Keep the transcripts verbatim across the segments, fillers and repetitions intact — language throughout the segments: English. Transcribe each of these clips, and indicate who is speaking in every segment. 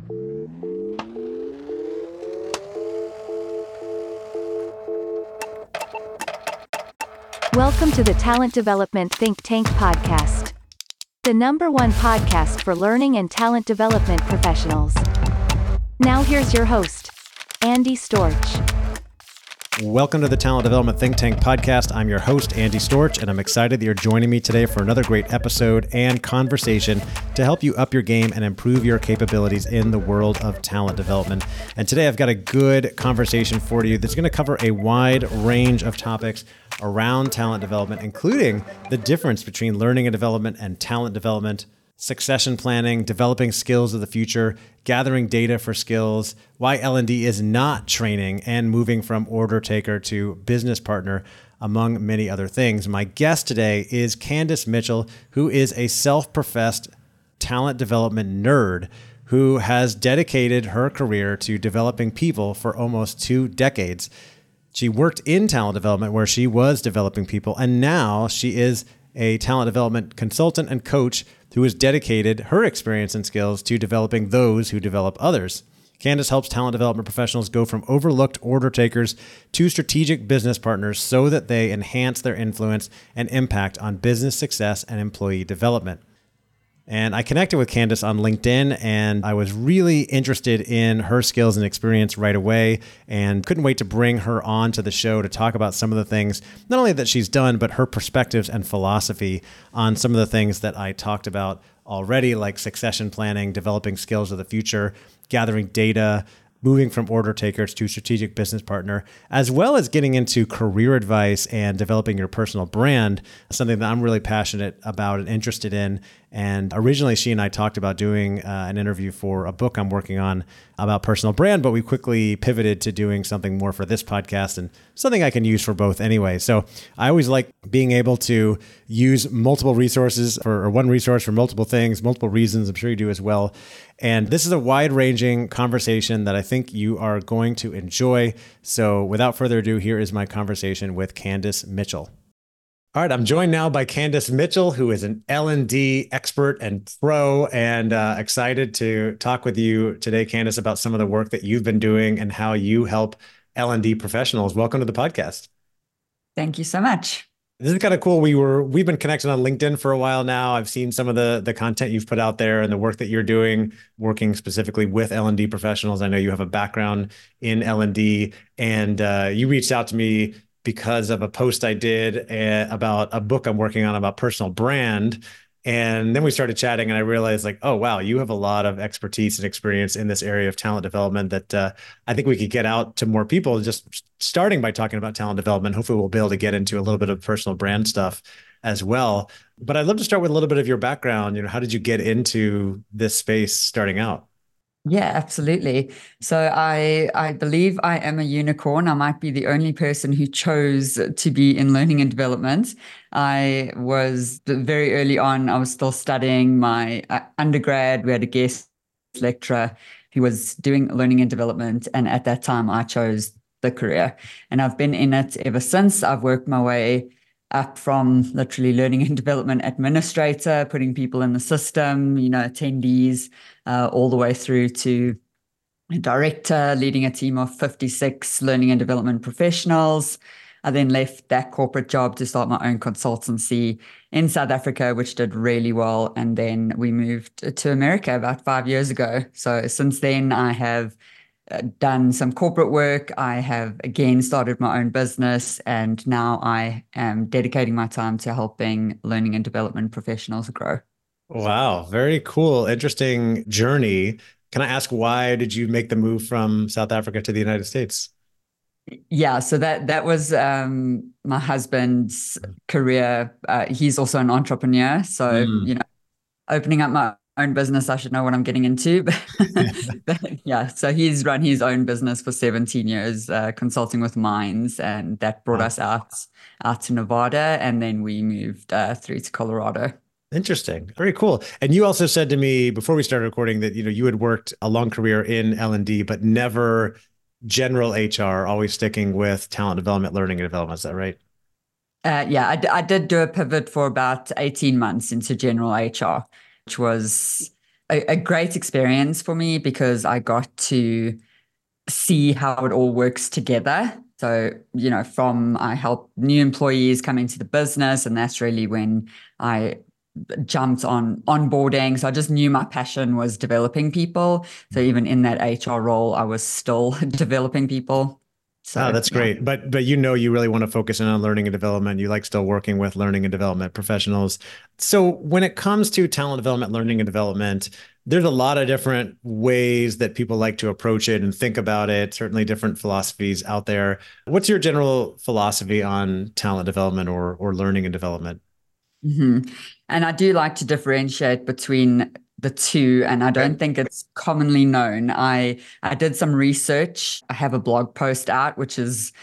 Speaker 1: Welcome to the Talent Development Think Tank podcast, the number one podcast for learning and talent development professionals. Now here's your host, Andy Storch.
Speaker 2: Welcome to the Talent Development Think Tank podcast. I'm your host, Andy Storch, and I'm excited that you're joining me today for another great episode and conversation to help you up your game and improve your capabilities in the world of talent development. And today I've got a good conversation for you that's going to cover a wide range of topics around talent development, including the difference between learning and development and talent development, succession planning, developing skills of the future, gathering data for skills, why L and D is not training, and moving from order taker to business partner, among many other things. My guest today is Candace Mitchell, who is a self-professed talent development nerd who has dedicated her career to developing people for almost two decades. She worked in talent development where she was developing people, and now she is a talent development consultant and coach who has dedicated her experience and skills to developing those who develop others. Candace helps talent development professionals go from overlooked order takers to strategic business partners so that they enhance their influence and impact on business success and employee development. And I connected with Candace on LinkedIn, and I was really interested in her skills and experience right away, and couldn't wait to bring her on to the show to talk about some of the things, not only that she's done, but her perspectives and philosophy on some of the things that I talked about already, like succession planning, developing skills of the future, gathering data, moving from order takers to strategic business partner, as well as getting into career advice and developing your personal brand, something that I'm really passionate about and interested in. And originally, she and I talked about doing uh, an interview for a book I'm working on about personal brand, but we quickly pivoted to doing something more for this podcast and something I can use for both anyway. So I always like being able to use multiple resources for, or one resource for multiple things, multiple reasons. I'm sure you do as well. And this is a wide-ranging conversation that I think you are going to enjoy. So without further ado, here is my conversation with Candace Mitchell. All right, I'm joined now by Candace Mitchell, who is an L and D expert and pro, and uh, excited to talk with you today, Candace, about some of the work that you've been doing and how you help L and D professionals. Welcome to the podcast.
Speaker 3: Thank you so much.
Speaker 2: This is kind of cool. We were, we've been connected on LinkedIn for a while now. I've seen some of the, the content you've put out there and the work that you're doing, working specifically with L and D professionals. I know you have a background in L and D, and uh, you reached out to me because of a post I did uh, about a book I'm working on about personal brand. And then we started chatting, and I realized, like, oh, wow, you have a lot of expertise and experience in this area of talent development that uh, I think we could get out to more people, just starting by talking about talent development. Hopefully we'll be able to get into a little bit of personal brand stuff as well. But I'd love to start with a little bit of your background. You know, how did you get into this space starting out?
Speaker 3: Yeah, absolutely. So I I believe I am a unicorn. I might be the only person who chose to be in learning and development. I was very early on, I was still studying my undergrad. We had a guest lecturer who was doing learning and development. And at that time, I chose the career. And I've been in it ever since. I've worked my way up from literally learning and development administrator, putting people in the system, you know, attendees, uh, all the way through to director, leading a team of fifty-six learning and development professionals. I then left that corporate job to start my own consultancy in South Africa, which did really well. And then we moved to America about five years ago. So since then, I have done some corporate work. I have again started my own business, and now I am dedicating my time to helping learning and development professionals grow.
Speaker 2: Wow, very cool. Interesting journey. Can I ask, why did you make the move from South Africa to the United States?
Speaker 3: Yeah, so that that was um, my husband's career. Uh, he's also an entrepreneur. So, mm. you know, opening up my own business, I should know what I'm getting into. But yeah, so he's run his own business for seventeen years, uh, consulting with mines, and that brought wow. us out, out to Nevada, and then we moved uh, through to Colorado.
Speaker 2: Interesting. Very cool. And you also said to me before we started recording that, you know, you had worked a long career in L and D, but never general H R, always sticking with talent development, learning and development. Is that right?
Speaker 3: Uh, yeah, I, d- I did do a pivot for about eighteen months into general H R, which was a, a great experience for me because I got to see how it all works together. So, you know, from I help new employees come into the business, and that's really when I jumped on onboarding. So I just knew my passion was developing people. So even in that H R role, I was still developing people. So
Speaker 2: Oh, that's
Speaker 3: yeah.
Speaker 2: great. But but you know you really want to focus in on learning and development. You like still working with learning and development professionals. So when it comes to talent development, learning and development, there's a lot of different ways that people like to approach it and think about it, certainly different philosophies out there. What's your general philosophy on talent development or or learning and development?
Speaker 3: hmm And I do like to differentiate between the two, and I don't
Speaker 2: Okay.
Speaker 3: think it's commonly known. I I did some research. I have a blog post out, which is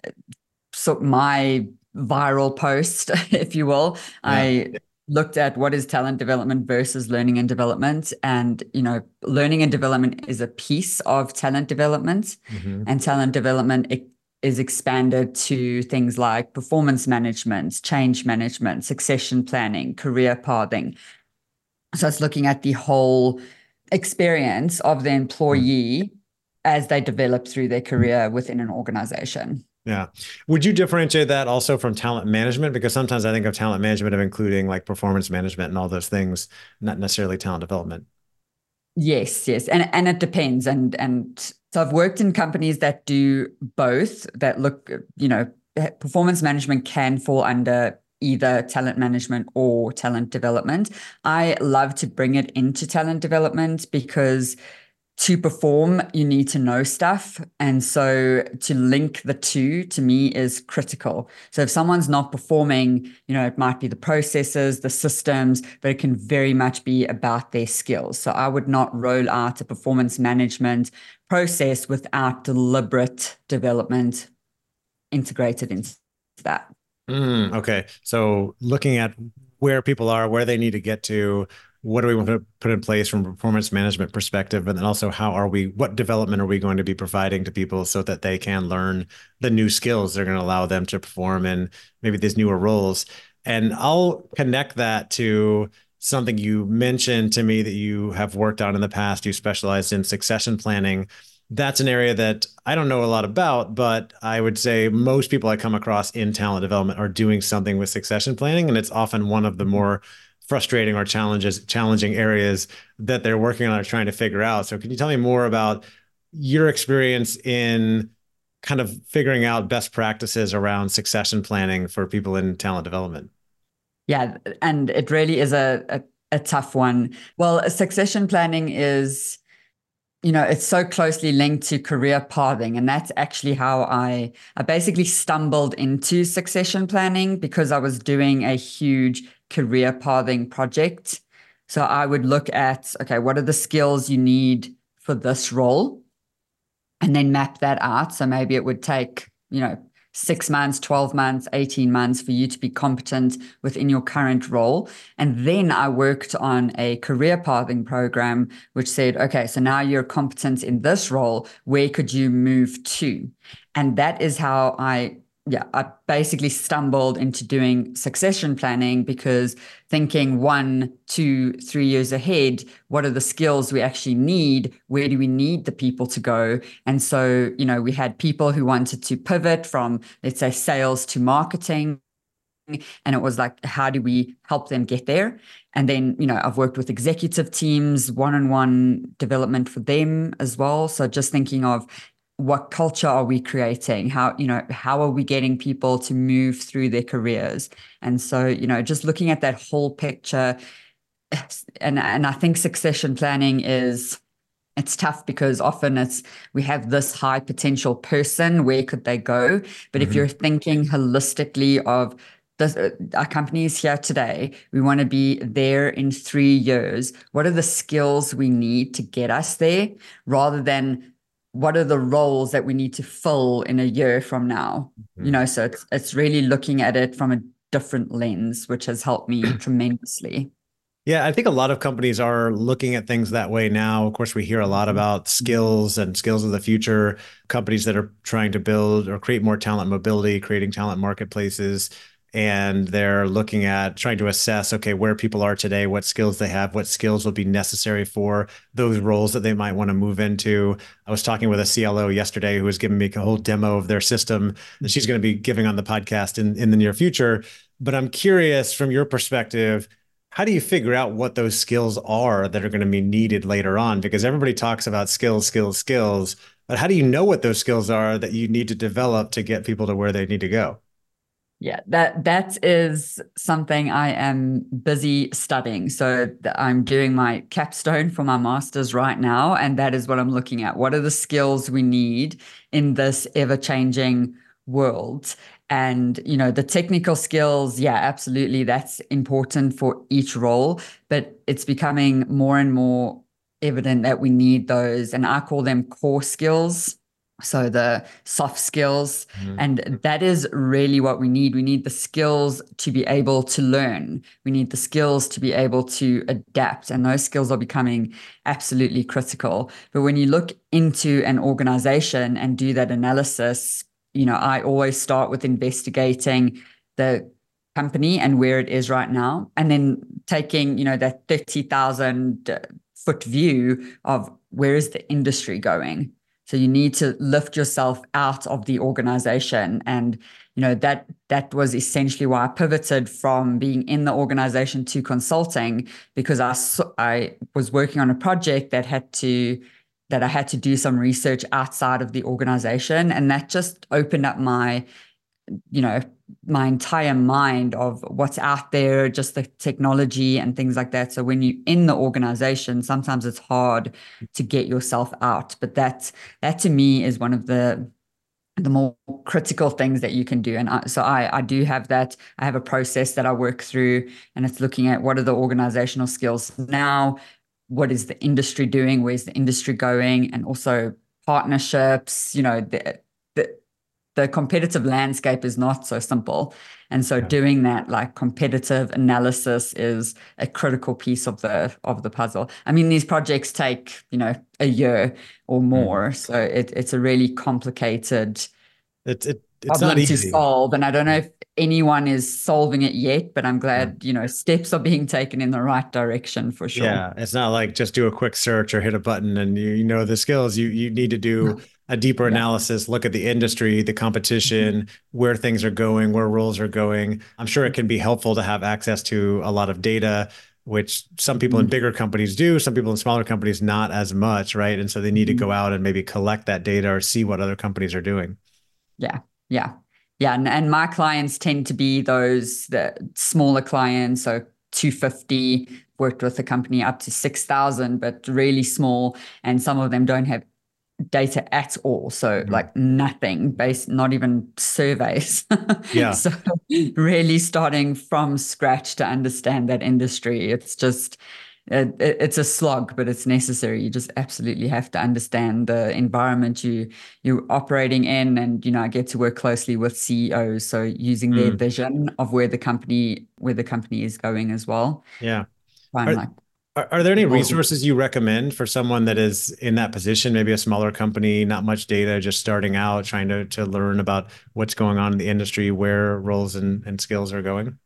Speaker 3: so my viral post, if you will.
Speaker 2: Yeah.
Speaker 3: I looked at what is talent development versus learning and development. And, you know, learning and development is a piece of talent development,
Speaker 2: hmm
Speaker 3: and talent development it is expanded to things like performance management, change management, succession planning, career pathing. So it's looking at the whole experience of the employee as they develop through their career within an organization.
Speaker 2: Yeah. Would you differentiate that also from talent management? Because sometimes I think of talent management of including like performance management and all those things, not necessarily talent development.
Speaker 3: Yes, yes. And and it depends. And and so I've worked in companies that do both, that look, you know, performance management can fall under either talent management or talent development. I love to bring it into talent development because to perform, you need to know stuff. And so to link the two to me is critical. So if someone's not performing, you know, it might be the processes, the systems, but it can very much be about their skills. So I would not roll out a performance management process without deliberate development integrated into that.
Speaker 2: Mm, okay. So looking at where people are, where they need to get to, what do we want to put in place from a performance management perspective? And then also how are we, what development are we going to be providing to people so that they can learn the new skills that are going to allow them to perform in maybe these newer roles? And I'll connect that to something you mentioned to me that you have worked on in the past. You specialized in succession planning. That's an area that I don't know a lot about, but I would say most people I come across in talent development are doing something with succession planning. And it's often one of the more frustrating or challenges, challenging areas that they're working on or trying to figure out. So can you tell me more about your experience in kind of figuring out best practices around succession planning for people in talent development?
Speaker 3: Yeah, and it really is a, a, a tough one. Well, succession planning is, you know, it's so closely linked to career pathing. And that's actually how I, I basically stumbled into succession planning because I was doing a huge career pathing project. So I would look at, okay, what are the skills you need for this role? And then map that out. So maybe it would take, you know, six months, twelve months, eighteen months for you to be competent within your current role. And then I worked on a career pathing program, which said, okay, so now you're competent in this role, where could you move to? And that is how I, yeah, I basically stumbled into doing succession planning because thinking one, two, three years ahead, what are the skills we actually need? Where do we need the people to go? And so, you know, we had people who wanted to pivot from, let's say, sales to marketing. And it was like, how do we help them get there? And then, you know, I've worked with executive teams, one-on-one development for them as well. So just thinking of, what culture are we creating? How, you know, how are we getting people to move through their careers? And so, you know, just looking at that whole picture, and and I think succession planning is, it's tough because often it's, we have this high potential person, where could they go? But if
Speaker 2: Mm-hmm.
Speaker 3: you're thinking holistically of this, our company is here today, we want to be there in three years. What are the skills we need to get us there, rather than what are the roles that we need to fill in a year from now?
Speaker 2: Mm-hmm.
Speaker 3: You know, so it's it's really looking at it from a different lens, which has helped me tremendously.
Speaker 2: Yeah, I think a lot of companies are looking at things that way now. Of course, we hear a lot about skills and skills of the future, companies that are trying to build or create more talent mobility, creating talent marketplaces. and they're looking at trying to assess, okay, where people are today, what skills they have, what skills will be necessary for those roles that they might want to move into. I was talking with a C L O yesterday who was giving me a whole demo of their system that she's going to be giving on the podcast in, in the near future. But I'm curious, from your perspective, how do you figure out what those skills are that are going to be needed later on? Because everybody talks about skills, skills, skills, but how do you know what those skills are that you need to develop to get people to where they need to go?
Speaker 3: Yeah, that that is something I am busy studying. So I'm doing my capstone for my master's right now, and that is what I'm looking at. What are the skills we need in this ever-changing world? And, you know, the technical skills, yeah, absolutely, that's important for each role, but it's becoming more and more evident that we need those, and I call them core skills. So the soft skills, mm-hmm. and that is really what we need. We need the skills to be able to learn. We need the skills to be able to adapt, and those skills are becoming absolutely critical. But when you look into an organization and do that analysis, you know, I always start with investigating the company and where it is right now, and then taking, you know, that thirty thousand foot view of where is the industry going. So you need to lift yourself out of the organization. And, you know, that that was essentially why I pivoted from being in the organization to consulting, because I, I was working on a project that had to, that I had to do some research outside of the organization. And that just opened up my, you know, my entire mind of what's out there, just the technology and things like that. So when you're in the organization, sometimes it's hard to get yourself out. But that, that to me is one of the, the more critical things that you can do. And I, so I, I do have that. I have a process that I work through, and it's looking at what are the organizational skills now, what is the industry doing, where's the industry going, and also partnerships, you know, the, the The competitive landscape is not so simple. And so doing that like competitive analysis is a critical piece of the of the puzzle. I mean, these projects take, you know, a year or more. Mm. So it, it's a really complicated
Speaker 2: it, it, it's
Speaker 3: problem
Speaker 2: not easy
Speaker 3: to solve. And I don't know if anyone is solving it yet, but I'm glad, you know, steps are being taken in the right direction for sure.
Speaker 2: Yeah. It's not like just do a quick search or hit a button and you, you know the skills. You you need to do a deeper analysis, look at the industry, the competition, mm-hmm. where things are going, where roles are going. I'm sure it can be helpful to have access to a lot of data, which some people mm-hmm. in bigger companies do, some people in smaller companies not as much, right? And so they need mm-hmm. to go out and maybe collect that data or see what other companies are doing.
Speaker 3: Yeah, yeah, yeah. And, and my clients tend to be those the smaller clients, so two hundred fifty, worked with a company up to six thousand, but really small. And some of them don't have data at all, so mm-hmm. like nothing based, not even surveys.
Speaker 2: Yeah.
Speaker 3: So really starting from scratch to understand that industry, it's just it, it's a slog, but it's necessary. You just absolutely have to understand the environment you you're operating in, and you know I get to work closely with C E Os, so using mm. their vision of where the company where the company is going as well.
Speaker 2: Yeah.
Speaker 3: Are, like,
Speaker 2: Are, are there any resources you recommend for someone that is in that position, maybe a smaller company, not much data, just starting out, trying to, to learn about what's going on in the industry, where roles and, and skills are going?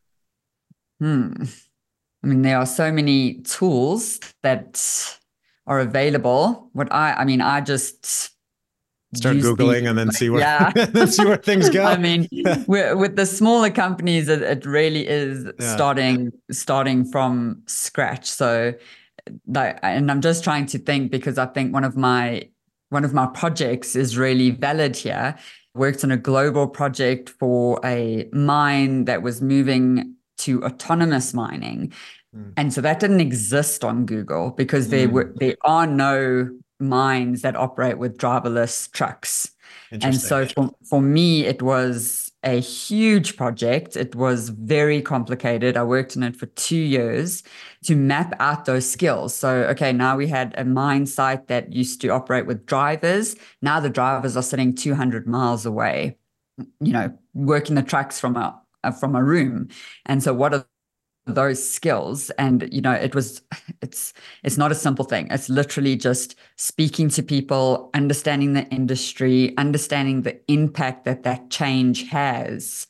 Speaker 3: Hmm. I mean, there are so many tools that are available. What I, I mean, I just
Speaker 2: start Googling the, and then see where,
Speaker 3: yeah.
Speaker 2: then see where things go.
Speaker 3: I mean, with, with the smaller companies, it, it really is yeah. starting starting from scratch. So, like, and I'm just trying to think, because I think one of my one of my projects is really valid here. Worked on a global project for a mine that was moving to autonomous mining, mm. and so that didn't exist on Google because mm. there were there are no mines that operate with driverless trucks. And so for, for me, it was a huge project. It was very complicated. I worked on it for two years to map out those skills. So, okay, now we had a mine site that used to operate with drivers. Now the drivers are sitting two hundred miles away, you know, working the trucks from a, from a room. And so what are those skills? And you know it was it's it's not a simple thing. It's literally just speaking to people, understanding the industry, understanding the impact that that change has,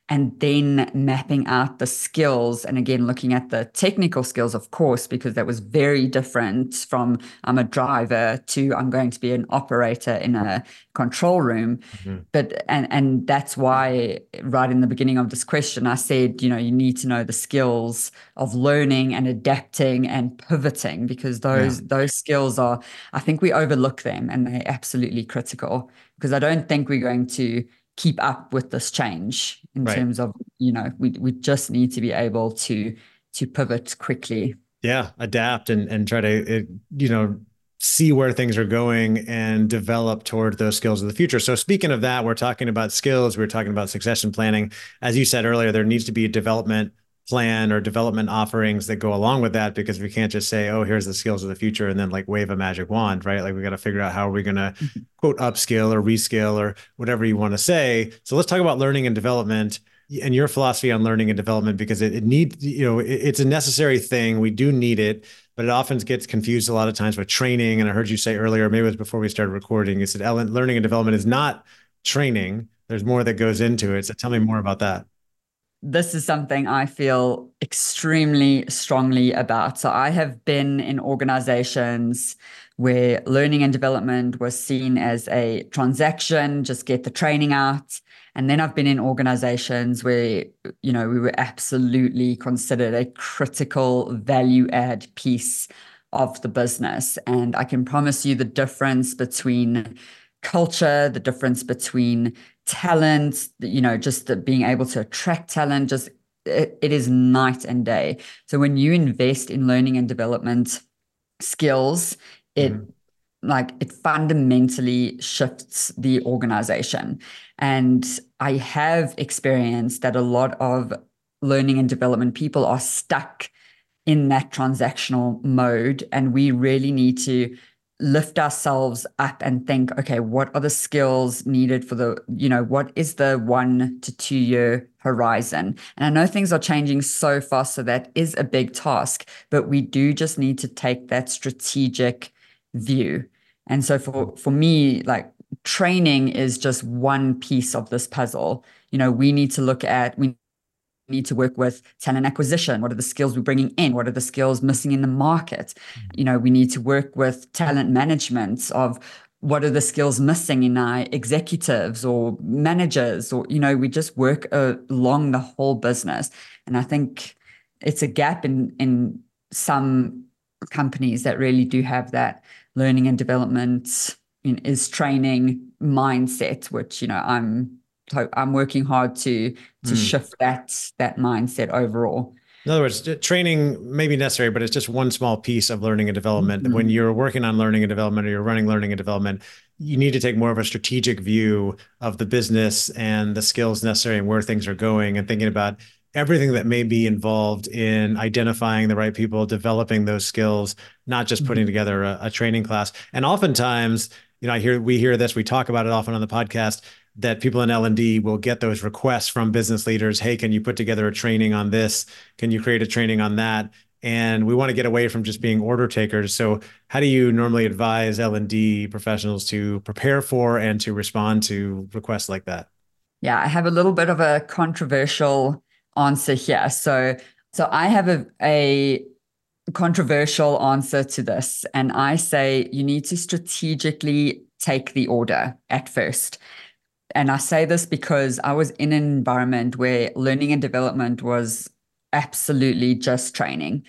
Speaker 3: and then mapping out the skills. And again, looking at the technical skills, of course, because that was very different from I'm a driver to I'm going to be an operator in a control room. Mm-hmm. But and and that's why right in the beginning of this question, I said, you know, you need to know the skills of learning and adapting and pivoting, because those yeah. those skills are, I think we overlook them, and they're absolutely critical, because I don't think we're going to keep up with this change in right. terms of, you know, we we just need to be able to to pivot quickly.
Speaker 2: Yeah, adapt and and try to, you know, see where things are going and develop toward those skills of the future. So speaking of that, we're talking about skills, we're talking about succession planning. As you said earlier, there needs to be a development plan or development offerings that go along with that, because we can't just say, oh, here's the skills of the future, and then like wave a magic wand, right? Like we got to figure out how are we going to mm-hmm. quote upskill or reskill or whatever you want to say. So let's talk about learning and development and your philosophy on learning and development, because it, it needs, you know, it, it's a necessary thing. We do need it, but it often gets confused a lot of times with training. And I heard you say earlier, maybe it was before we started recording, you said, Ellen, learning and development is not training. There's more that goes into it. So tell me more about that.
Speaker 3: This is something I feel extremely strongly about. So I have been in organizations where learning and development was seen as a transaction, just get the training out. And then I've been in organizations where, you know, we were absolutely considered a critical value add piece of the business. And I can promise you the difference between culture, the difference between talent, you know, just the, being able to attract talent, just it, it is night and day. So when you invest in learning and development skills, it mm-hmm. like it fundamentally shifts the organization. And I have experienced that a lot of learning and development people are stuck in that transactional mode, and we really need to lift ourselves up and think, okay, what are the skills needed for the, you know, what is the one to two year horizon? And I know things are changing so fast, so that is a big task, but we do just need to take that strategic view. And so for, for me, like training is just one piece of this puzzle. You know, we need to look at, we need to work with talent acquisition. What are the skills we're bringing in? What are the skills missing in the market? You know, we need to work with talent management of what are the skills missing in our executives or managers, or, you know, we just work uh, along the whole business. And I think it's a gap in, in some companies that really do have that learning and development in, is training mindset, which, you know, I'm I'm working hard to to mm. shift that that mindset overall.
Speaker 2: In other words, training may be necessary, but it's just one small piece of learning and development. Mm-hmm. When you're working on learning and development, or you're running learning and development, you need to take more of a strategic view of the business and the skills necessary and where things are going, and thinking about everything that may be involved in identifying the right people, developing those skills, not just putting mm-hmm. together a, a training class. And oftentimes, you know, I hear we hear this, we talk about it often on the podcast, that people in L and D will get those requests from business leaders. Hey, can you put together a training on this? Can you create a training on that? And we want to get away from just being order takers. So how do you normally advise L and D professionals to prepare for and to respond to requests like that?
Speaker 3: Yeah, I have a little bit of a controversial answer here. So, so I have a, a controversial answer to this. And I say you need to strategically take the order at first. And I say this because I was in an environment where learning and development was absolutely just training.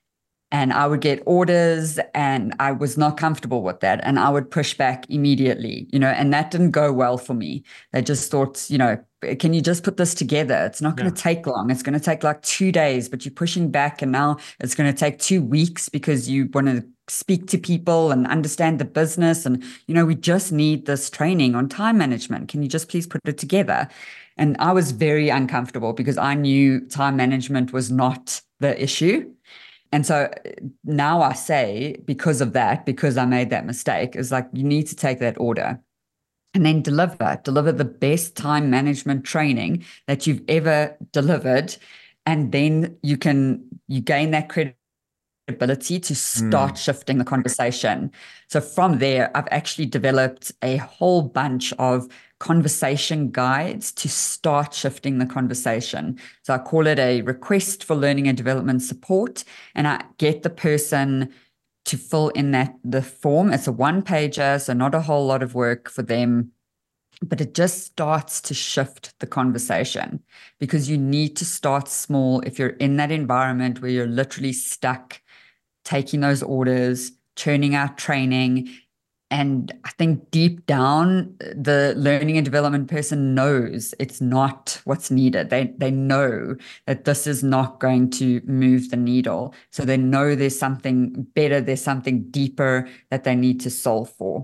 Speaker 3: And I would get orders and I was not comfortable with that. And I would push back immediately, you know, and that didn't go well for me. They just thought, you know, can you just put this together? It's not going to yeah. take long. It's going to take like two days, but you're pushing back, and now it's going to take two weeks because you want to speak to people and understand the business. And, you know, we just need this training on time management. Can you just please put it together? And I was very uncomfortable because I knew time management was not the issue. And so now I say, because of that, because I made that mistake, is like, you need to take that order and then deliver, deliver the best time management training that you've ever delivered. And then you can, you gain that credibility ability to
Speaker 2: Mm.
Speaker 3: start shifting the conversation. So from there, I've actually developed a whole bunch of conversation guides to start shifting the conversation. So I call it a request for learning and development support, and I get the person to fill in that the form. It's a one pager, so not a whole lot of work for them, but it just starts to shift the conversation, because you need to start small. If you're in that environment where you're literally stuck taking those orders, churning out training, and I think deep down, the learning and development person knows it's not what's needed. They they know that this is not going to move the needle. So they know there's something better, there's something deeper that they need to solve for.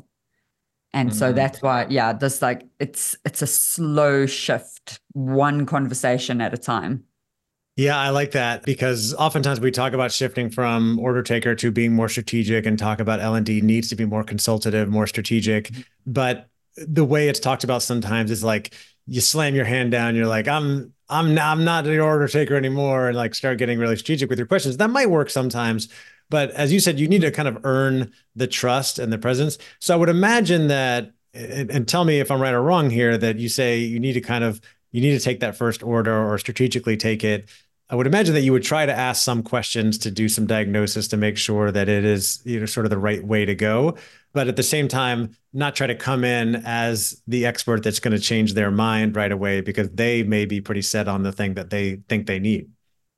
Speaker 3: And so
Speaker 2: Mhm.
Speaker 3: that's why, yeah, this like it's it's a slow shift, one conversation at a time.
Speaker 2: Yeah, I like that, because oftentimes we talk about shifting from order taker to being more strategic, and talk about L and D needs to be more consultative, more strategic. But the way it's talked about sometimes is like you slam your hand down, you're like, I'm I'm not, I'm not the order taker anymore, and like start getting really strategic with your questions. That might work sometimes, but as you said, you need to kind of earn the trust and the presence. So I would imagine that, and, and tell me if I'm right or wrong here, that you say you need to kind of you need to take that first order or strategically take it. I would imagine that you would try to ask some questions to do some diagnosis to make sure that it is, you know, sort of the right way to go. But at the same time, not try to come in as the expert that's going to change their mind right away, because they may be pretty set on the thing that they think they need.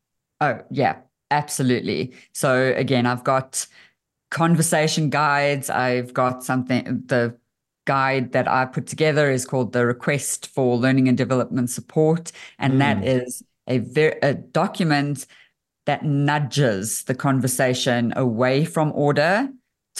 Speaker 3: Oh, yeah, absolutely. So again, I've got conversation guides. I've got something, the guide that I put together is called the Request for Learning and Development Support. And
Speaker 2: Mm.
Speaker 3: that is a, ver- a document that nudges the conversation away from order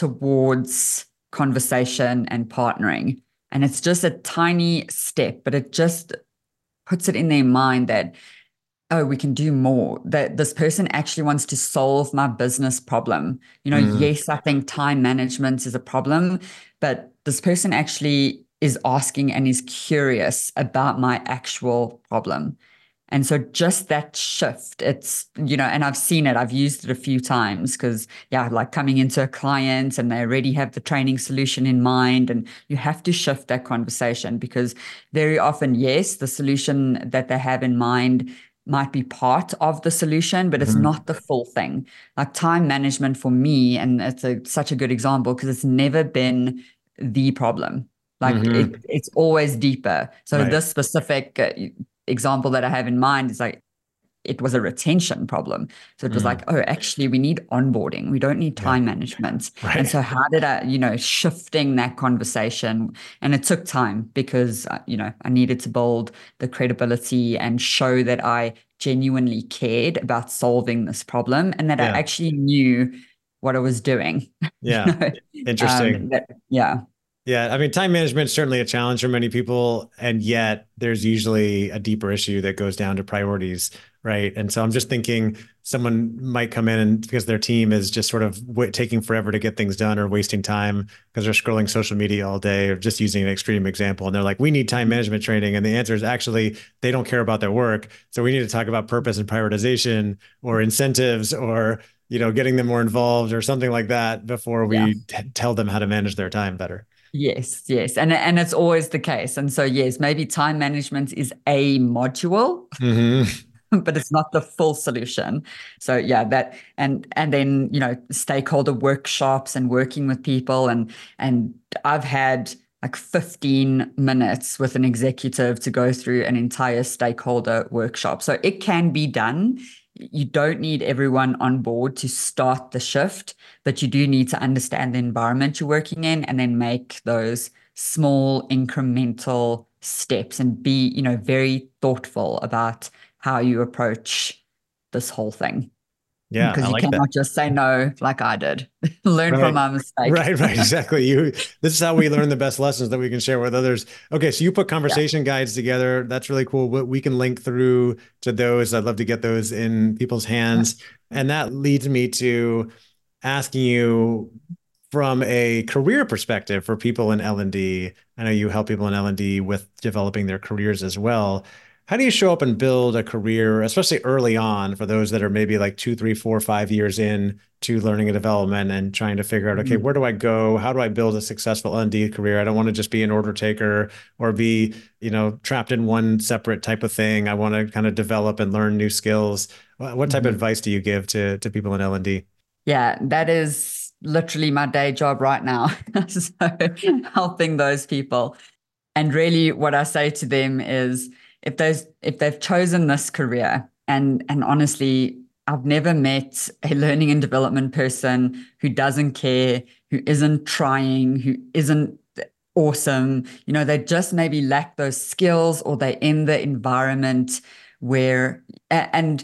Speaker 3: towards conversation and partnering. And it's just a tiny step, but it just puts it in their mind that, oh, we can do more, that this person actually wants to solve my business problem. You know,
Speaker 2: Mm.
Speaker 3: yes, I think time management is a problem, but this person actually is asking and is curious about my actual problem. And so just that shift, it's, you know, and I've seen it, I've used it a few times, because, yeah, like coming into a client and they already have the training solution in mind, and you have to shift that conversation, because very often, yes, the solution that they have in mind might be part of the solution, but it's
Speaker 2: Mhm.
Speaker 3: not the full thing. Like time management for me, and it's a, such a good example, because it's never been the problem. Like
Speaker 2: Mhm.
Speaker 3: it, it's always deeper. So
Speaker 2: Right.
Speaker 3: this specific uh, example that I have in mind is like, it was a retention problem. So it was
Speaker 2: Mm.
Speaker 3: like, oh, actually, we need onboarding. We don't need
Speaker 2: Yeah.
Speaker 3: time management.
Speaker 2: Right.
Speaker 3: And so how did I, you know, shifting that conversation? And it took time, because, uh, you know, I needed to build the credibility and show that I genuinely cared about solving this problem, and that I
Speaker 2: Yeah.
Speaker 3: actually knew what I was doing.
Speaker 2: Yeah.
Speaker 3: You know?
Speaker 2: Interesting.
Speaker 3: Um, that, yeah.
Speaker 2: Yeah, I mean, time management is certainly a challenge for many people, and yet there's usually a deeper issue that goes down to priorities, right? And so I'm just thinking someone might come in and because their team is just sort of w- taking forever to get things done, or wasting time because they're scrolling social media all day, or just using an extreme example, and they're like, we need time management training. And the answer is actually they don't care about their work. So we need to talk about purpose and prioritization, or incentives, or, you know, getting them more involved or something like that before we
Speaker 3: Yeah.
Speaker 2: t- tell them how to manage their time better.
Speaker 3: Yes, yes. And and it's always the case. And so yes, maybe time management is a module,
Speaker 2: Mm-hmm.
Speaker 3: but it's not the full solution. So yeah, that and and then, you know, stakeholder workshops and working with people, and and I've had like fifteen minutes with an executive to go through an entire stakeholder workshop. So it can be done. You don't need everyone on board to start the shift, but you do need to understand the environment you're working in, and then make those small incremental steps, and be, you know, very thoughtful about how you approach this whole thing.
Speaker 2: Yeah, I
Speaker 3: Because you
Speaker 2: like that.
Speaker 3: cannot just say no like I did. Learn from
Speaker 2: Right.
Speaker 3: my mistake.
Speaker 2: Right, right, exactly. You, this is how we learn the best lessons that we can share with others. Okay, so you put
Speaker 3: Yeah.
Speaker 2: conversation guides together. That's really cool. We we can link through to those. I'd love to get those in people's hands. And that leads me to asking you, from a career perspective for people in L and D. I know you help people in L and D with developing their careers as well. How do you show up and build a career, especially early on, for those that are maybe like two, three, four, five years in to learning and development and trying to figure out, okay,
Speaker 3: Mhm.
Speaker 2: where do I go? How do I build a successful L and D career? I don't want to just be an order taker or be, you know, trapped in one separate type of thing. I want to kind of develop and learn new skills. What what type of
Speaker 3: Mhm.
Speaker 2: advice do you give to to people in L and D?
Speaker 3: Yeah, that is literally my day job right now. So helping those people. And really what I say to them is if those if they've chosen this career, and and honestly, I've never met a learning and development person who doesn't care, who isn't trying, who isn't awesome. You know, they just maybe lack those skills, or they're in the environment where, and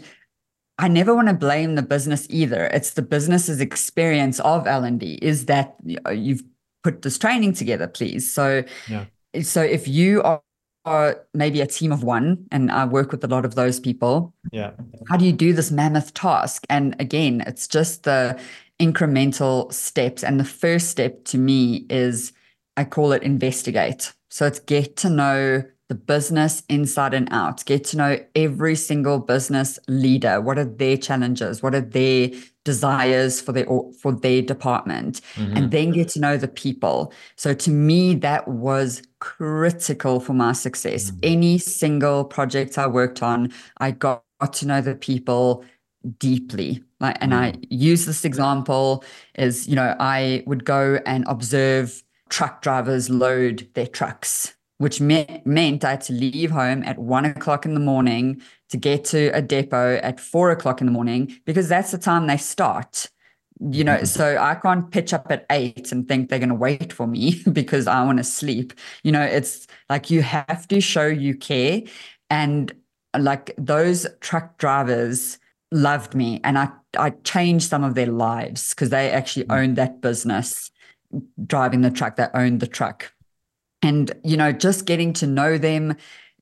Speaker 3: I never want to blame the business either. It's the business's experience of L and D is that you've put this training together, please. So,
Speaker 2: Yeah.
Speaker 3: so if you are, are maybe a team of one, and I work with a lot of those people,
Speaker 2: Yeah.
Speaker 3: how do you do this mammoth task? And again, it's just the incremental steps. And the first step to me is I call it investigate. So it's get to know the business inside and out, get to know every single business leader. What are their challenges? What are their desires for their for their department? And
Speaker 2: Hmm.
Speaker 3: then get to know the people. So to me, that was critical for my success. Any single project I worked on, I got to know the people deeply. Like, and I
Speaker 2: Mm.
Speaker 3: use this example is, you know, I would go and observe truck drivers load their trucks, which me- meant I had to leave home at one o'clock in the morning to get to a depot at four o'clock in the morning, because that's the time they start. You know,
Speaker 2: Mhm.
Speaker 3: so I can't pitch up at eight and think they're going to wait for me because I want to sleep. You know, it's like you have to show you care. And like those truck drivers loved me, and I, I changed some of their lives because they actually owned that business, driving the truck, they owned the truck. And, you know, just getting to know them,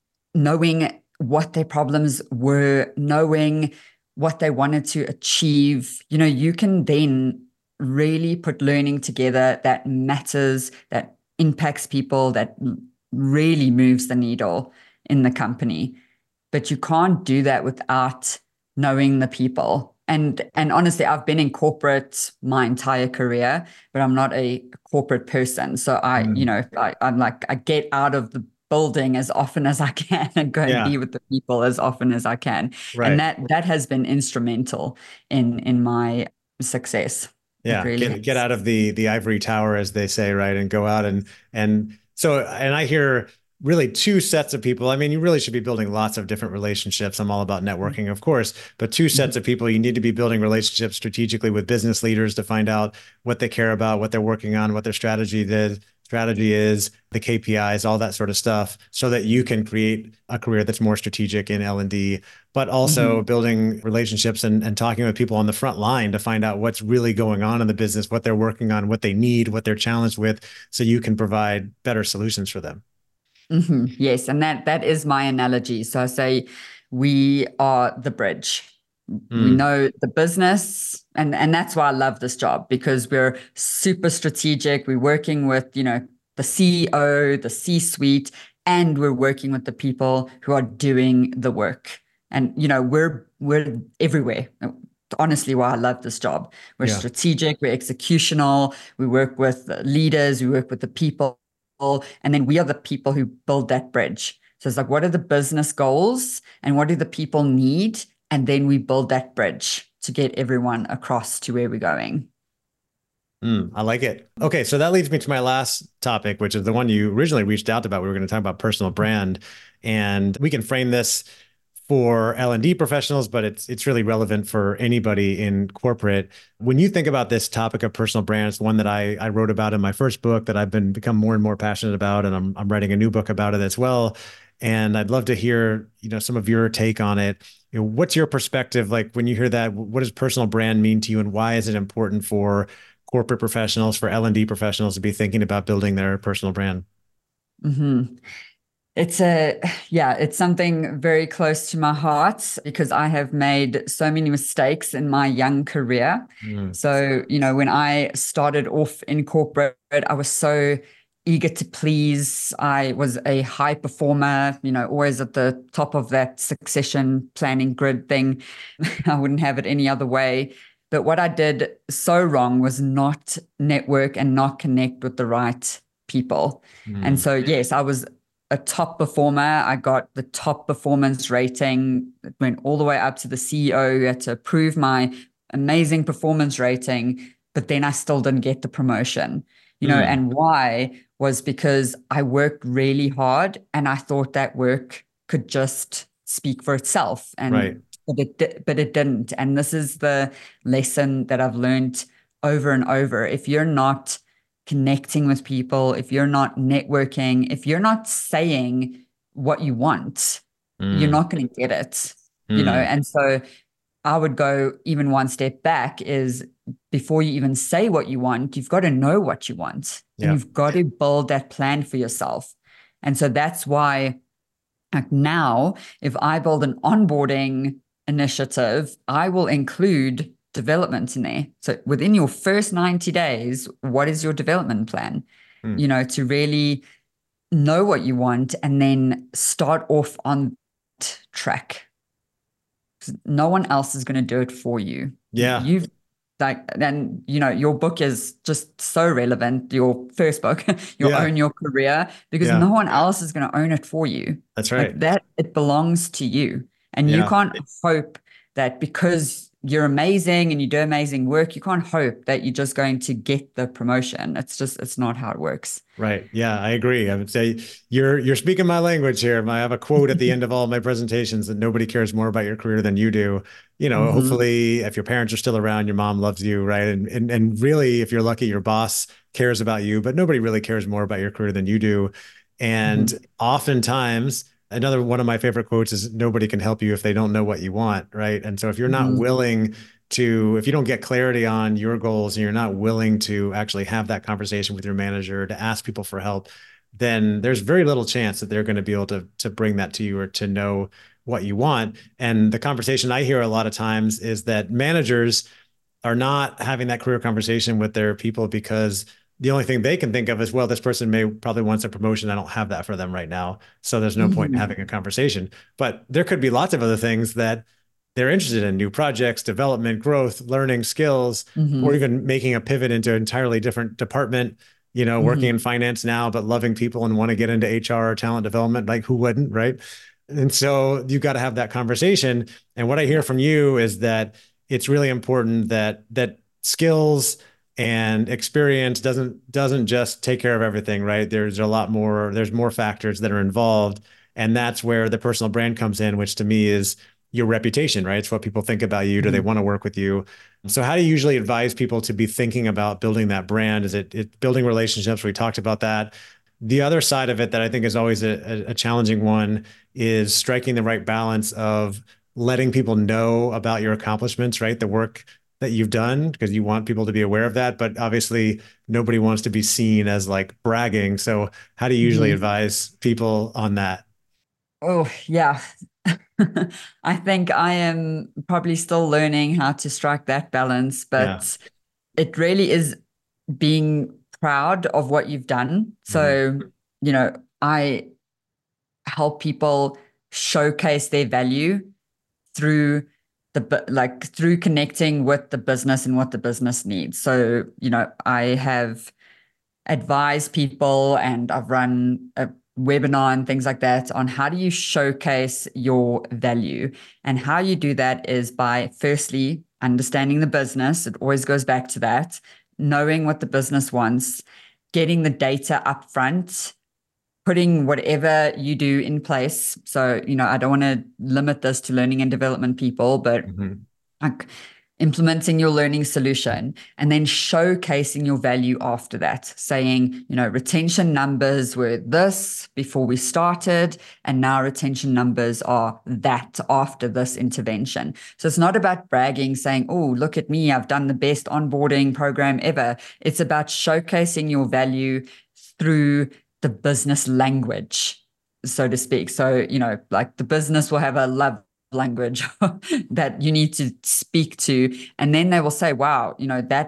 Speaker 3: knowing what their problems were, knowing what they wanted to achieve, you know, you can then really put learning together that matters, that impacts people, that really moves the needle in the company. But you can't do that without knowing the people. And and honestly, I've been in corporate my entire career, but I'm not a corporate person. So I, you
Speaker 2: Mm.
Speaker 3: know, I, I'm like I get out of the building as often as I can and go and
Speaker 2: Yeah.
Speaker 3: be with the people as often as I can. And
Speaker 2: Right.
Speaker 3: that that has been instrumental in in my success. It
Speaker 2: Yeah,
Speaker 3: really
Speaker 2: get get
Speaker 3: has.
Speaker 2: out of the the ivory tower, as they say, right, and go out and and so and I hear really two sets of people. I mean, you really should be building lots of different relationships. I'm all about networking, of course, but two sets of people. You need to be building relationships strategically with business leaders to find out what they care about, what they're working on, what their strategy is, strategy is, the K P Is, all that sort of stuff, so that you can create a career that's more strategic in L and D, but also
Speaker 3: Mhm.
Speaker 2: building relationships and, and talking with people on the front line to find out what's really going on in the business, what they're working on, what they need, what they're challenged with, so you can provide better solutions for them.
Speaker 3: Hmm. Yes, and that that is my analogy. So I say we are the bridge. We
Speaker 2: Mm.
Speaker 3: know the business, and and that's why I love this job, because we're super strategic. We're working with, you know, the C E O, the C-suite, and we're working with the people who are doing the work. And you know, we're we're everywhere. Honestly, why I love this job. We're
Speaker 2: Yeah.
Speaker 3: strategic, we're executional, we work with leaders, we work with the people, and then we are the people who build that bridge. So it's like, what are the business goals and what do the people need? And then we build that bridge to get everyone across to where we're going.
Speaker 2: Mm, I like it. Okay, so that leads me to my last topic, which is the one you originally reached out about. We were going to talk about personal brand, and we can frame this for L and D professionals, but it's it's really relevant for anybody in corporate. When you think about this topic of personal brand, it's one that I I wrote about in my first book that I've been become more and more passionate about, and I'm I'm writing a new book about it as well. And I'd love to hear, you know, some of your take on it. You know, what's your perspective like when you hear that? What does personal brand mean to you, and why is it important for corporate professionals, for L and D professionals to be thinking about building their personal brand?
Speaker 3: Mm-hmm. It's a, yeah, it's something very close to my heart because I have made so many mistakes in my young career.
Speaker 2: Mm.
Speaker 3: So, you know, when I started off in corporate, I was so eager to please. I was a high performer, you know, always at the top of that succession planning grid thing. I wouldn't have it any other way. But what I did so wrong was not network and not connect with the right people. Mm. And so, yes, I was a top performer. I got the top performance rating. It went all the way up to the C E O who had to approve my amazing performance rating, but then I still didn't get the promotion, you know, mm. and why was because I worked really hard and I thought that work could just speak for itself. And right. but it but it didn't. And this is the lesson that I've learned over and over. If you're not connecting with people, if you're not networking, if you're not saying what you want, mm. you're not going to get it, mm. you know? And so I would go even one step back is before you even say what you want, you've got to know what you want. Yeah. And you've got to build that plan for yourself. And so that's why like now, if I build an onboarding initiative, I will include development in there. So within your first ninety days, what is your development plan? Mm. You know, to really know what you want and then start off on that track. No one else is going to do it for you.
Speaker 2: Yeah.
Speaker 3: You've like, and you know, your book is just so relevant, your first book, your yeah. Own Your Career, because yeah. no one else is going to own it for you.
Speaker 2: That's right.
Speaker 3: Like that, it belongs to you. And yeah. you can't hope that because you're amazing and you do amazing work, you can't hope that you're just going to get the promotion. It's just, it's not how it works.
Speaker 2: Right. Yeah, I agree. I would say you're, you're speaking my language here. I have a quote at the end of all my presentations that nobody cares more about your career than you do. You know, mm-hmm. hopefully if your parents are still around, your mom loves you, right? And, and, and really, if you're lucky, your boss cares about you, but nobody really cares more about your career than you do. And mm-hmm. oftentimes, another one of my favorite quotes is nobody can help you if they don't know what you want, right? And so if you're not mm-hmm. willing to, if you don't get clarity on your goals and you're not willing to actually have that conversation with your manager, to ask people for help, then there's very little chance that they're going to be able to, to bring that to you or to know what you want. And the conversation I hear a lot of times is that managers are not having that career conversation with their people because the only thing they can think of is, well, this person may probably wants a promotion. I don't have that for them right now. So there's no mm-hmm. point in having a conversation. But there could be lots of other things that they're interested in: new projects, development, growth, learning skills, mm-hmm. or even making a pivot into an entirely different department, you know, mm-hmm. working in finance now, but loving people and want to get into H R or talent development. Like who wouldn't, right? And so you've got to have that conversation. And what I hear from you is that it's really important that, that skills and experience doesn't doesn't just take care of everything, right? There's a lot more, there's more factors that are involved. And that's where the personal brand comes in, which to me is your reputation, right? It's what people think about you. Do they want to work with you? So how do you usually advise people to be thinking about building that brand? Is it, it building relationships? We talked about that. The other side of it that I think is always a, a challenging one is striking the right balance of letting people know about your accomplishments, right? The work that you've done, because you want people to be aware of that, but obviously nobody wants to be seen as like bragging. So how do you usually mm-hmm. advise people on that?
Speaker 3: Oh, yeah. I think I am probably still learning how to strike that balance, but yeah. it really is being proud of what you've done. So, mm-hmm. you know, I help people showcase their value through the, like through connecting with the business and what the business needs. So, you know, I have advised people and I've run a webinar and things like that on how do you showcase your value. And how you do that is by firstly understanding the business. It always goes back to that, knowing what the business wants, getting the data up front, putting whatever you do in place. So, you know, I don't want to limit this to learning and development people, but mm-hmm. like implementing your learning solution and then showcasing your value after that, saying, you know, retention numbers were this before we started, and now retention numbers are that after this intervention. So it's not about bragging, saying, oh, look at me, I've done the best onboarding program ever. It's about showcasing your value through the business language, so to speak. So, you know, like the business will have a love language that you need to speak to. And then they will say, wow, you know, that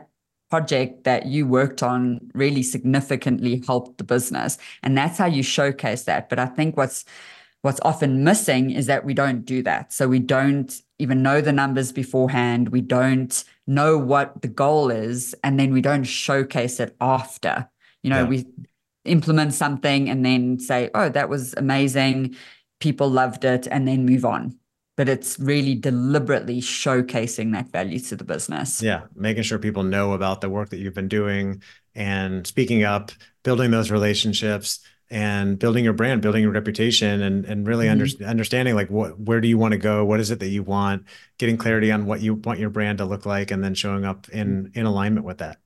Speaker 3: project that you worked on really significantly helped the business. And that's how you showcase that. But I think what's what's often missing is that we don't do that. So we don't even know the numbers beforehand. We don't know what the goal is, and then we don't showcase it after. You know, yeah. we implement something and then say, oh, that was amazing. People loved it, and then move on. But it's really deliberately showcasing that value to the business.
Speaker 2: Yeah, making sure people know about the work that you've been doing and speaking up, building those relationships and building your brand, building your reputation, and, and really mm-hmm. under, understanding like what, where do you want to go? What is it that you want? Getting clarity on what you want your brand to look like, and then showing up in, in alignment with that.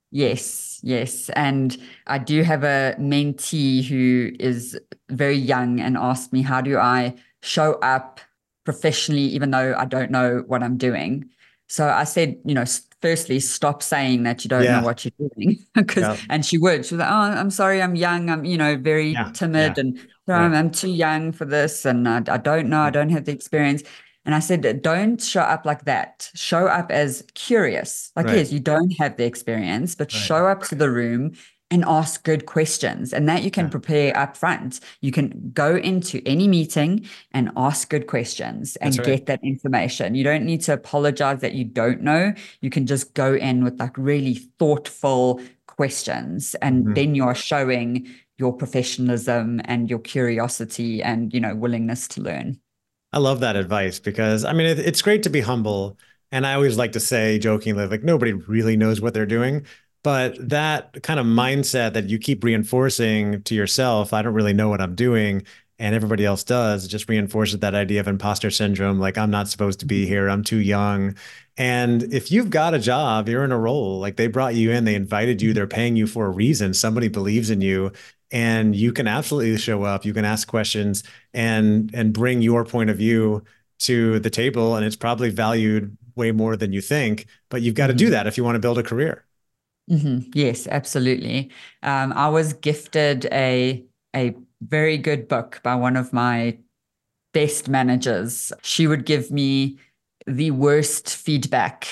Speaker 3: Yes, yes. And I do have a mentee who is very young and asked me, how do I show up professionally, even though I don't know what I'm doing? So I said, you know, firstly, stop saying that you don't yeah. know what you're doing. Because, yeah. and she would, she was like, oh, I'm sorry, I'm young. I'm, you know, very yeah. timid yeah. and so I'm, I'm too young for this. And I, I don't know, I don't have the experience. And I said, don't show up like that. Show up as curious. Like, right. yes, you don't have the experience, but right. show up to the room and ask good questions. And that you can yeah. prepare up front. You can go into any meeting and ask good questions and right. get that information. You don't need to apologize that you don't know. You can just go in with like really thoughtful questions. And mm-hmm. then you're showing your professionalism and your curiosity and, you know, willingness to learn.
Speaker 2: I love that advice because, I mean, it, it's great to be humble. And I always like to say jokingly, like, nobody really knows what they're doing. But that kind of mindset that you keep reinforcing to yourself, I don't really know what I'm doing, and everybody else does, it just reinforces that idea of imposter syndrome. Like, I'm not supposed to be here. I'm too young. And if you've got a job, you're in a role, like they brought you in, they invited you, they're paying you for a reason. Somebody believes in you. And you can absolutely show up, you can ask questions and, and bring your point of view to the table. And it's probably valued way more than you think, but you've got to do that if you want to build a career.
Speaker 3: Mm-hmm. Yes, absolutely. Um, I was gifted a, a very good book by one of my best managers. She would give me the worst feedback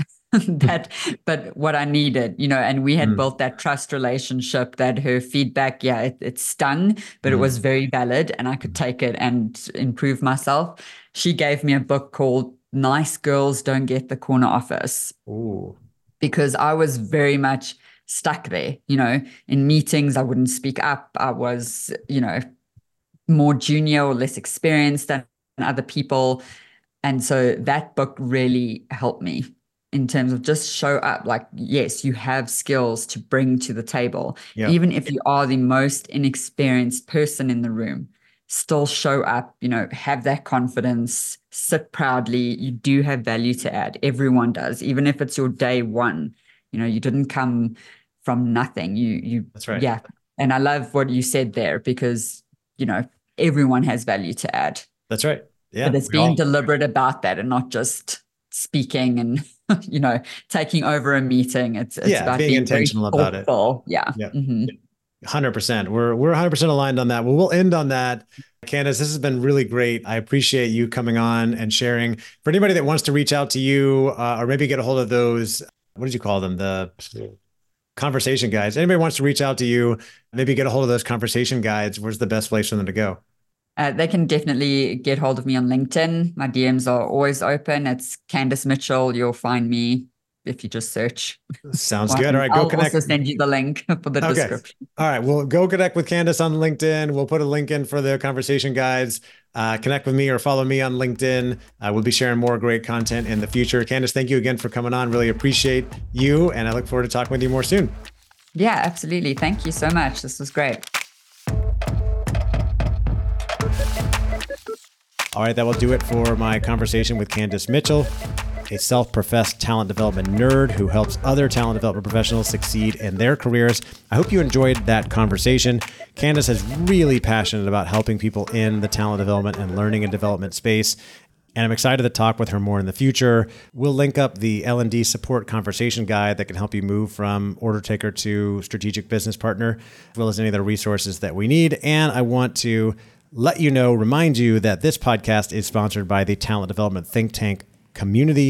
Speaker 3: that, but what I needed, you know, and we had mm. built that trust relationship that her feedback, yeah, it, it stung, but mm. it was very valid and I could take it and improve myself. She gave me a book called Nice Girls Don't Get the Corner Office.
Speaker 2: Ooh.
Speaker 3: Because I was very much stuck there, you know, in meetings, I wouldn't speak up. I was, you know, more junior or less experienced than other people. And so that book really helped me in terms of just show up. Like, yes, you have skills to bring to the table. Yep. Even if you are the most inexperienced person in the room, still show up, you know, have that confidence, sit proudly. You do have value to add. Everyone does, even if it's your day one. You know, you didn't come from nothing. You, you,
Speaker 2: That's right.
Speaker 3: Yeah. And I love what you said there because, you know, everyone has value to add.
Speaker 2: That's right. Yeah.
Speaker 3: But it's being all... deliberate about that and not just speaking and, you know, taking over a meeting. It's, it's
Speaker 2: yeah,
Speaker 3: about
Speaker 2: being
Speaker 3: being
Speaker 2: intentional about it.
Speaker 3: Yeah.
Speaker 2: Yeah.
Speaker 3: Mm-hmm.
Speaker 2: one hundred percent. We're we're one hundred percent aligned on that. Well, we'll end on that. Candace, this has been really great. I appreciate you coming on and sharing. For anybody that wants to reach out to you uh, or maybe get a hold of those, what did you call them? The conversation guides. Anybody wants to reach out to you, maybe get a hold of those conversation guides, where's the best place for them to go?
Speaker 3: Uh, they can definitely get hold of me on LinkedIn. My D Ms are always open. It's Candace Mitchell. You'll find me if you just search.
Speaker 2: Sounds well, good. All right, go
Speaker 3: I'll
Speaker 2: connect.
Speaker 3: I'll also send you the link for the okay. description.
Speaker 2: All right, well, go connect with Candace on LinkedIn. We'll put a link in for the conversation guides. Uh, connect with me or follow me on LinkedIn. Uh, we'll be sharing more great content in the future. Candace, thank you again for coming on. Really appreciate you, and I look forward to talking with you more soon.
Speaker 3: Yeah, absolutely. Thank you so much. This was great.
Speaker 2: All right, that will do it for my conversation with Candace Mitchell, a self-professed talent development nerd who helps other talent development professionals succeed in their careers. I hope you enjoyed that conversation. Candace is really passionate about helping people in the talent development and learning and development space, and I'm excited to talk with her more in the future. We'll link up the L and D support conversation guide that can help you move from order taker to strategic business partner, as well as any of the resources that we need. And I want to let you know, remind you that this podcast is sponsored by the Talent Development Think Tank community.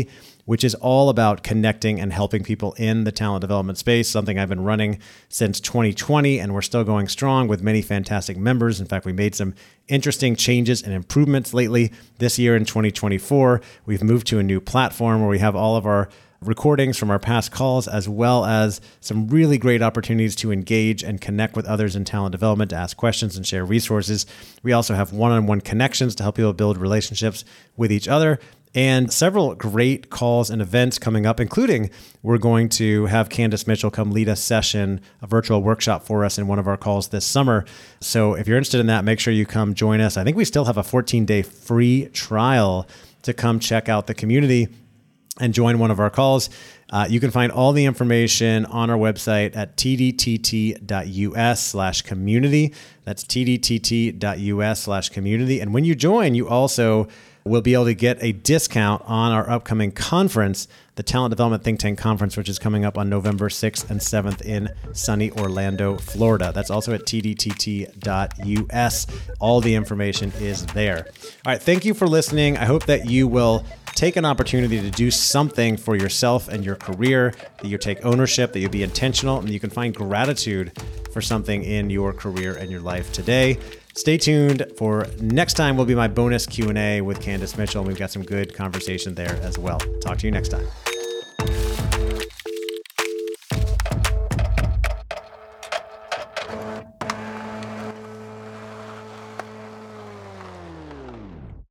Speaker 2: which is all about connecting and helping people in the talent development space, something I've been running since twenty twenty, and we're still going strong with many fantastic members. In fact, we made some interesting changes and improvements lately this year in twenty twenty-four. We've moved to a new platform where we have all of our recordings from our past calls, as well as some really great opportunities to engage and connect with others in talent development, to ask questions and share resources. We also have one-on-one connections to help people build relationships with each other, and several great calls and events coming up, including we're going to have Candace Mitchell come lead a session, a virtual workshop for us in one of our calls this summer. So if you're interested in that, make sure you come join us. I think we still have a fourteen-day free trial to come check out the community and join one of our calls. Uh, you can find all the information on our website at tdtt.us slash community. That's tdtt.us slash community. And when you join, you also will be able to get a discount on our upcoming conference, the Talent Development Think Tank Conference, which is coming up on November sixth and seventh in sunny Orlando, Florida. That's also at tdtt.us. All the information is there. All right, thank you for listening. I hope that you will take an opportunity to do something for yourself and your career, that you take ownership, that you be intentional, and you can find gratitude for something in your career and your life today. Stay tuned for next time will be my bonus Q and A with Candace Mitchell, and we've got some good conversation there as well. Talk to you next time.